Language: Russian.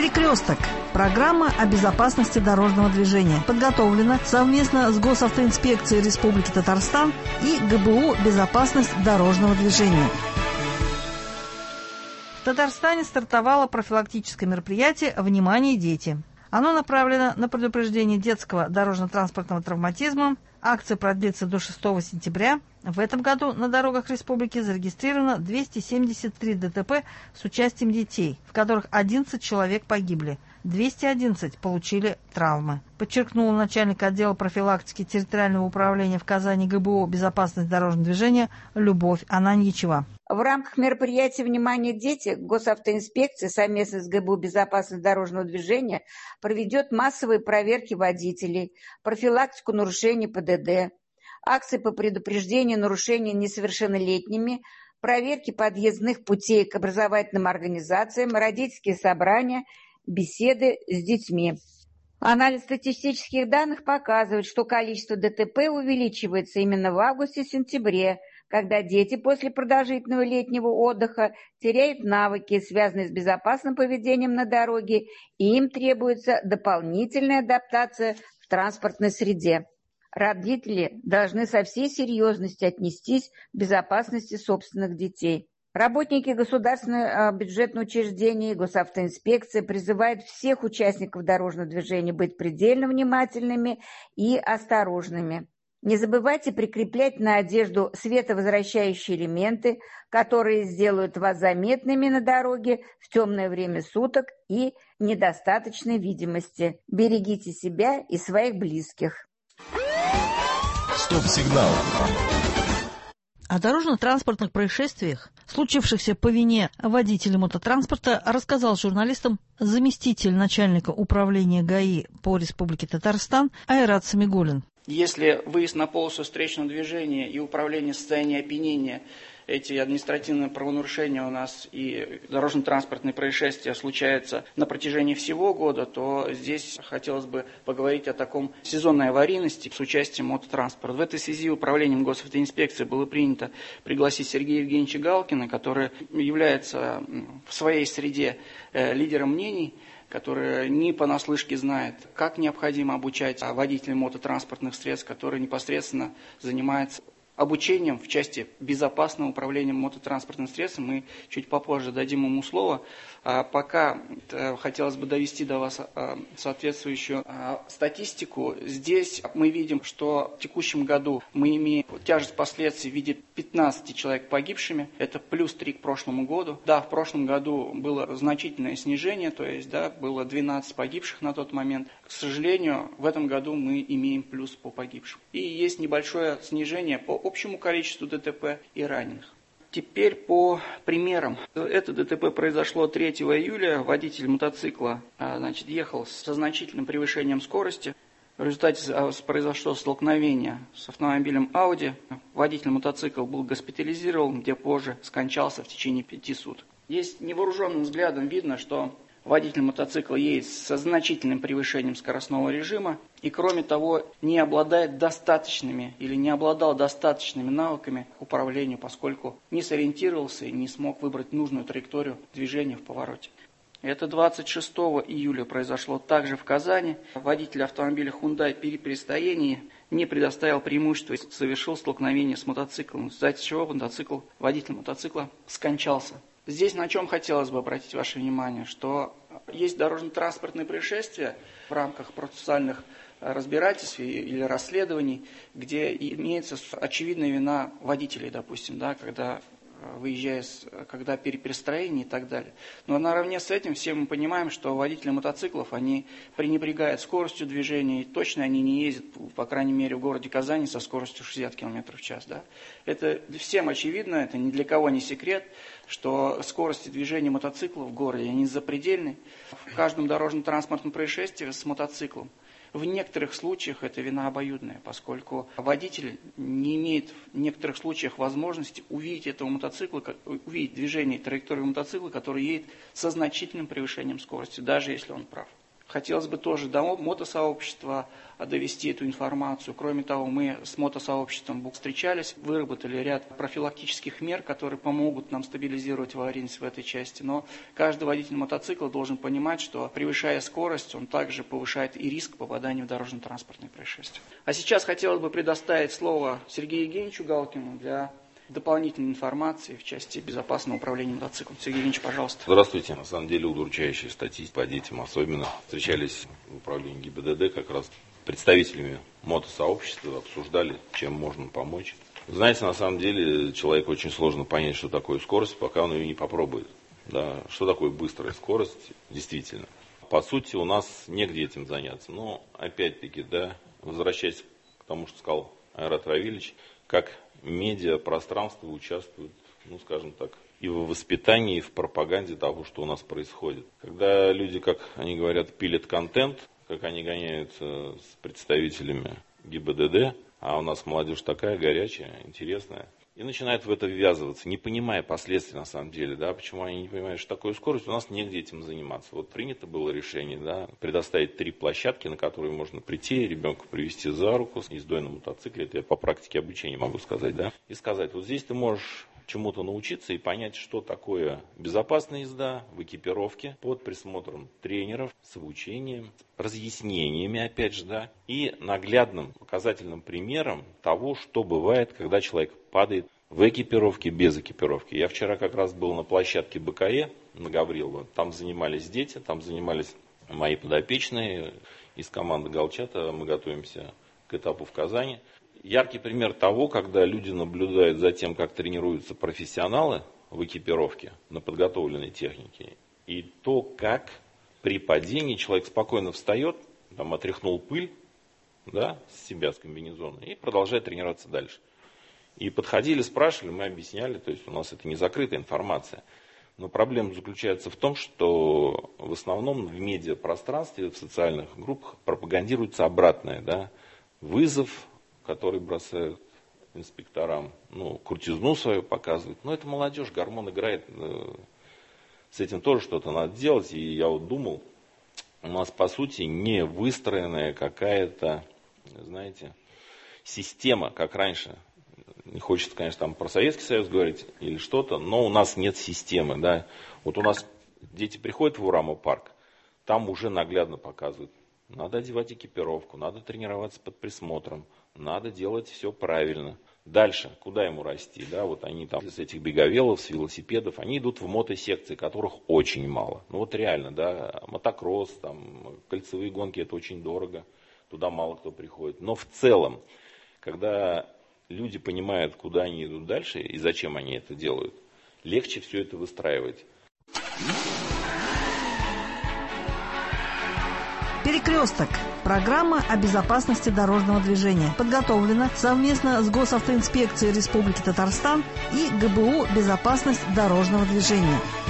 «Перекресток» – программа о безопасности дорожного движения. Подготовлена совместно с Госавтоинспекцией Республики Татарстан и ГБУ «Безопасность дорожного движения». В Татарстане стартовало профилактическое мероприятие «Внимание, дети». Оно направлено на предупреждение детского дорожно-транспортного травматизма. Акция продлится до 6 сентября. В этом году на дорогах республики зарегистрировано 273 ДТП с участием детей, в которых 11 человек погибли, 211 получили травмы. Подчеркнул начальник отдела профилактики территориального управления в Казани ГБУ «Безопасность дорожного движения» Любовь Ананьичева. В рамках мероприятия «Внимание, дети» Госавтоинспекция совместно с ГБУ «Безопасность дорожного движения» проведет массовые проверки водителей, профилактику нарушений ПДД, акции по предупреждению нарушений несовершеннолетними, проверки подъездных путей к образовательным организациям, родительские собрания, беседы с детьми. Анализ статистических данных показывает, что количество ДТП увеличивается именно в августе-сентябре, когда дети после продолжительного летнего отдыха теряют навыки, связанные с безопасным поведением на дороге, и им требуется дополнительная адаптация в транспортной среде. Родители должны со всей серьезностью отнестись к безопасности собственных детей. Работники государственного бюджетного учреждения и госавтоинспекции призывают всех участников дорожного движения быть предельно внимательными и осторожными. Не забывайте прикреплять на одежду световозвращающие элементы, которые сделают вас заметными на дороге в темное время суток и недостаточной видимости. Берегите себя и своих близких. Стоп-сигнал. О дорожно-транспортных происшествиях, случившихся по вине водителя мототранспорта, рассказал журналистам заместитель начальника управления ГАИ по Республике Татарстан Айрат Самигуллин. Если выезд на полосу встречного движения и управление состоянием опьянения, эти административные правонарушения у нас и дорожно-транспортные происшествия случаются на протяжении всего года, то здесь хотелось бы поговорить о таком сезонной аварийности с участием мототранспорта. В этой связи управлением госавтоинспекции было принято пригласить Сергея Евгеньевича Галкина, который является в своей среде лидером мнений, который не понаслышке знает, как необходимо обучать водителей мототранспортных средств, который непосредственно занимается обучением в части безопасного управления мототранспортным средством. Мы чуть попозже дадим ему слово. А пока хотелось бы довести до вас соответствующую статистику. Здесь мы видим, что в текущем году мы имеем тяжесть последствий в виде 15 человек погибшими. Это плюс 3 к прошлому году. Да, в прошлом году было значительное снижение, то есть было 12 погибших на тот момент. К сожалению, в этом году мы имеем плюс по погибшим. И есть небольшое снижение по общему количеству ДТП и раненых. Теперь по примерам. Это ДТП произошло 3 июля. Водитель мотоцикла ехал со значительным превышением скорости. В результате произошло столкновение с автомобилем Audi. Водитель мотоцикла был госпитализирован, где позже скончался в течение 5 суток. Здесь невооруженным взглядом видно, что водитель мотоцикла едет со значительным превышением скоростного режима и, кроме того, не обладает достаточными или не обладал достаточными навыками к управлению, поскольку не сориентировался и не смог выбрать нужную траекторию движения в повороте. Это 26 июля произошло также в Казани. Водитель автомобиля Hyundai при перестоянии не предоставил преимущества и совершил столкновение с мотоциклом, в результате чего водитель мотоцикла скончался. Здесь на чем хотелось бы обратить ваше внимание, что есть дорожно-транспортные происшествия в рамках процессуальных разбирательств или расследований, где имеется очевидная вина водителей, допустим, когда перестроение и так далее. Но наравне с этим все мы понимаем, что водители мотоциклов, они пренебрегают скоростью движения, и точно они не ездят, по крайней мере, в городе Казани со скоростью 60 км в час. Да? Это всем очевидно, это ни для кого не секрет, что скорости движения мотоциклов в городе, они запредельны. В каждом дорожно-транспортном происшествии с мотоциклом в некоторых случаях это вина обоюдная, поскольку водитель не имеет в некоторых случаях возможности увидеть движение и траекторию мотоцикла, который едет со значительным превышением скорости, даже если он прав. Хотелось бы тоже до мотосообщества довести эту информацию. Кроме того, мы с мотосообществом встречались, выработали ряд профилактических мер, которые помогут нам стабилизировать аварийность в этой части. Но каждый водитель мотоцикла должен понимать, что превышая скорость, он также повышает и риск попадания в дорожно-транспортные происшествия. А сейчас хотелось бы предоставить слово Сергею Евгеньевичу Галкину для дополнительной информации в части безопасного управления мотоциклом. Сергей Евгеньевич, пожалуйста. Здравствуйте. На самом деле удручающая статистика по детям особенно. Встречались в управлении ГИБДД как раз с представителями мотосообщества, обсуждали, чем можно помочь. Знаете, на самом деле человеку очень сложно понять, что такое скорость, пока он ее не попробует. Да, что такое быстрая скорость, действительно. По сути, у нас негде этим заняться. Но, опять-таки, да, возвращаясь к тому, что сказал Айрат Равильевич, как медиапространство участвует, скажем так, и в воспитании, и в пропаганде того, что у нас происходит. Когда люди, как они говорят, пилят контент, как они гоняются с представителями ГИБДД, а у нас молодежь такая горячая, интересная, и начинают в это ввязываться, не понимая последствий на самом деле, да, почему они не понимают, что такое скорость, у нас негде этим заниматься. Вот принято было решение, да, предоставить 3 площадки, на которые можно прийти, ребенка привести за руку, ездой на мотоцикле, это я по практике обучения могу сказать, да, и сказать, вот здесь ты можешь чему-то научиться и понять, что такое безопасная езда в экипировке под присмотром тренеров, с обучением, разъяснениями, опять же, да, и наглядным показательным примером того, что бывает, когда человек падает в экипировке, без экипировки. Я вчера как раз был на площадке БКЕ на Гаврилова, там занимались дети, там занимались мои подопечные из команды Галчата, мы готовимся к этапу в Казани. Яркий пример того, когда люди наблюдают за тем, как тренируются профессионалы в экипировке на подготовленной технике, и то, как при падении человек спокойно встает, там, отряхнул пыль, да, с себя, с комбинезона, и продолжает тренироваться дальше. И подходили, спрашивали, мы объясняли, то есть у нас это не закрытая информация. Но проблема заключается в том, что в основном в медиапространстве, в социальных группах пропагандируется обратное, да, вызов, который бросают инспекторам, крутизну свою показывают. Но это молодежь, гормон играет, с этим тоже что-то надо делать. И я вот думал, у нас по сути не выстроенная какая-то, знаете, система, как раньше. Не хочется, конечно, там про Советский Союз говорить или что-то, но у нас нет системы, да. Вот у нас дети приходят в Урамо-парк, там уже наглядно показывают. Надо одевать экипировку, надо тренироваться под присмотром, надо делать все правильно. Дальше, куда ему расти? Да, вот они там с этих беговелов, с велосипедов, они идут в мотосекции, которых очень мало. Вот реально, да, мотокросс, там, кольцевые гонки, это очень дорого, туда мало кто приходит. Но в целом, когда люди понимают, куда они идут дальше и зачем они это делают, легче все это выстраивать. «Перекресток» – программа о безопасности дорожного движения. Подготовлена совместно с Госавтоинспекцией Республики Татарстан и ГБУ «Безопасность дорожного движения».